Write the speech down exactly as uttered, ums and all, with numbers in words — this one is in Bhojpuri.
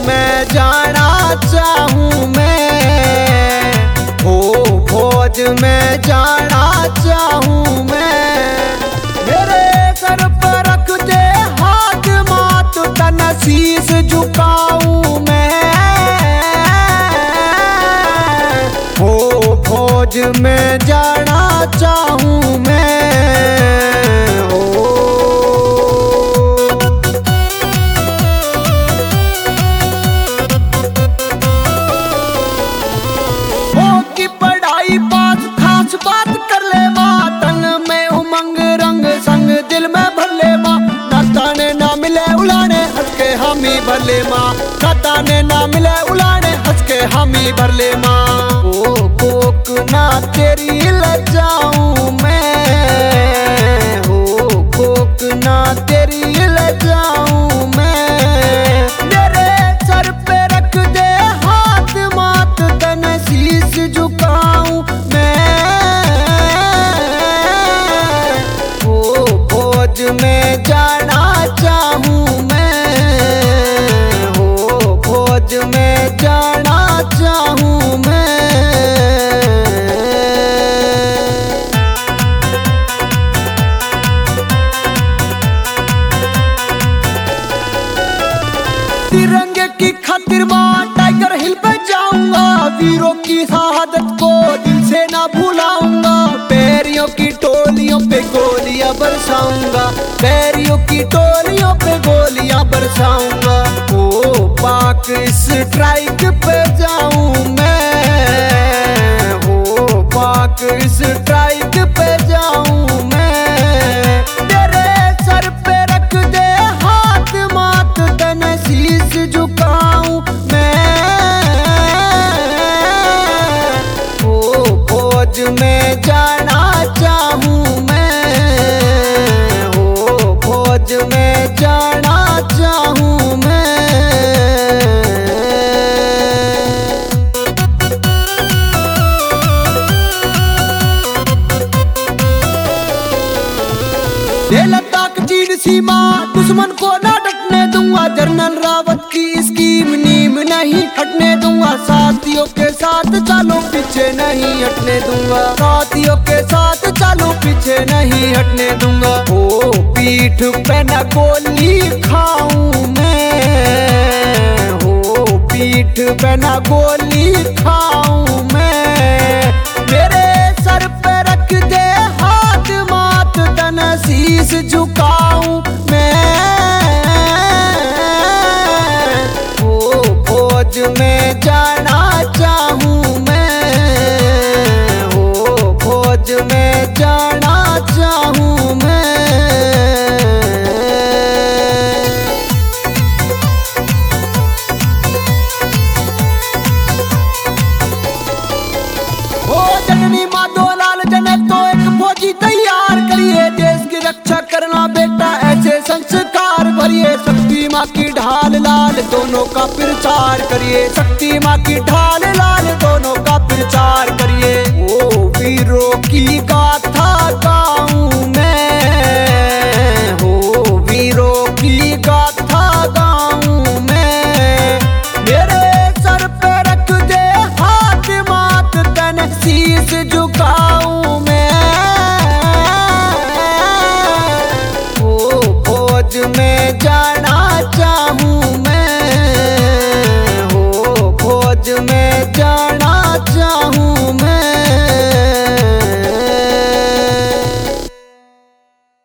में जाना चाहूँ मैं, हो फौज में जाना चाहूँ मैं। मेरे सर पर रख दे हाथ मात तन शीश झुकाऊँ मैं, हो फौज में जाना चाहूँ मैं। बात कर ले माँ तन में उमंग रंग संग दिल में भर ले माँ, ना ताने ना मिले उलाने हंस के हम ही भर ले माँ, ना ताने ना मिले उलाने हंस के हम ही भर ले माँ। ओ कोक ना तेरी लजाऊं मैं, हो कोक ना तेरी लजाऊं मैं। मेरे सर पे रख दे हाथ मात तन शीश झुकाऊं मैं, फौज में जाना चाहूँ मैं, हो फौज में जाना चाहूँ मैं। तिरंगे की खातिर मां टाइगर हिल पे जाऊंगा, वीरों की शहादत को दिल से ना भुलाऊंगा। पैरियों की टोलियों पे गोलियां बरसाऊंगा, पैरियों की टोलियों पे गोलियां बरसाऊंगा। ओ पाक स्ट्राइक पे जाऊं मैं, हो पाक स्ट्राइक पे जाऊं मैं। तेरे सर पे रख दे हाथ मात तन शीश झुकाऊं मैं, हो फौज में जाना चाहूँ मैं, हो फौज में जाना चाहूँ मैं। ये लद्दाख चीन सीमा दुश्मन को ना डटने दूंगा, जनरल रावत की स्कीम नीम नहीं हटने दूंगा। साथियों के साथ चालो पीछे नहीं हटने दूंगा, साथियों के साथ चालो पीछे नहीं हटने दूंगा। ओ पीठ पे न गोली खाऊं मैं, हो पीठ पे न गोली खाऊं मैं। मेरे सर पे रख दे हाथ मात तन शीश झुकाऊं मैं, हो फौज में जाना चाहूँ मैं, हो फौज में जाना चाहूँ मैं। ओ जननी माँ दो लाल जने तो एक फौजी तैयार करिए, देश की रक्षा करना बेटा ऐसे संस्कार भरिए। शक्ति माँ की ढाल लाल दोनों का प्रचार करिए, शक्ति माँ की ढाल लाल दोनों का प्रचार करिए। ओ वीरों की गाथा गाऊं मैं, हो वीरों की गाथा गाऊं मैं। मेरे सर पे रख दे हाथ मात तन शीश झुकाऊं मैं, हो फौज में जाना चाहूँ मैं, हो फौज में